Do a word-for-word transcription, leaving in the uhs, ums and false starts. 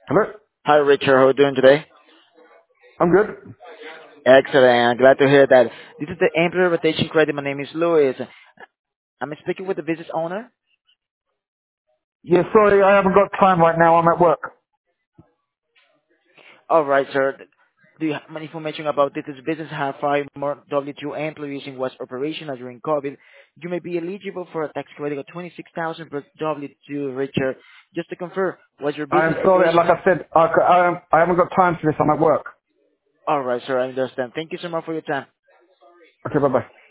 Hello? Hi, Richard. How are you doing today? I'm good. Excellent. Glad to hear that. This is the Employer Rotation Credit. My name is Louis. I'm speaking with the business owner. Yeah, sorry, I haven't got time right now. I'm at work. All right, sir. Do you have any information about this? This business have five more W two employees and was operational during COVID. You may be eligible for a tax credit of twenty-six thousand per W two, Richard. Just to confirm, was your I'm business sorry, like operational? I said, I, c- I, I haven't got time for this. I'm at work. All right, sir. I understand. Thank you so much for your time. Okay, bye-bye.